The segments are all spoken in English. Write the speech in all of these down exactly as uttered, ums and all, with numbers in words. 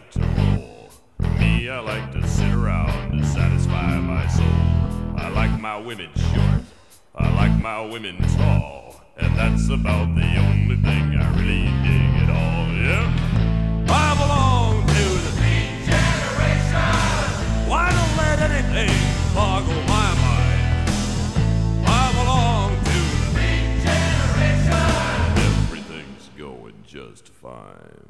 like to roll. Me, I like to sit around to satisfy my soul. I like my women short, I like my women tall, and that's about the only thing I really dig at all, yeah? I belong to the beat generation. Why don't let anything boggle my mind? I belong to the beat generation. Everything's going just fine.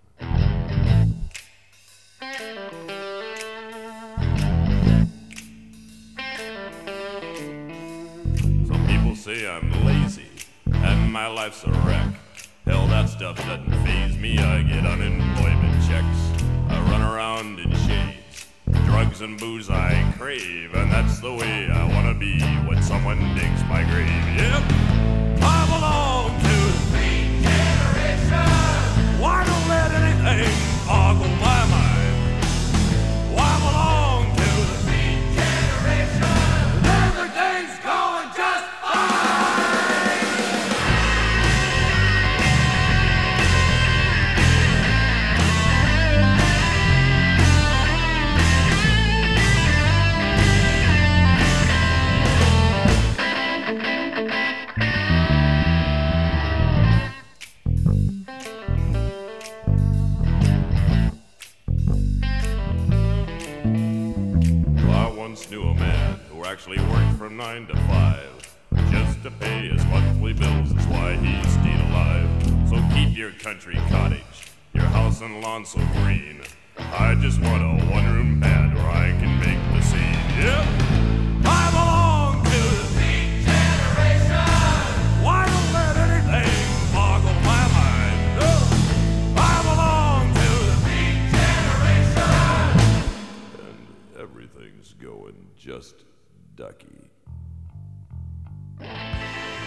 Some people say I'm lazy and my life's a wreck. Hell, that stuff doesn't faze me. I get unemployment checks. I run around in shades. Drugs and booze I crave, and that's the way I wanna be when someone digs my grave. Yep, I belong to the beat generation. Why don't let anything boggle my mind? I belong to the beat generation. Everything's going just knew a man who actually worked from nine to five just to pay his monthly bills. Is why he's stayed alive. So keep your country cottage, your house and lawn so green. I just want a one-room pad where I can make the scene. Yep, I belong to the beat generation. Why don't let anything boggle my mind? Oh, I belong to the beat generation. And everything's going just ducky.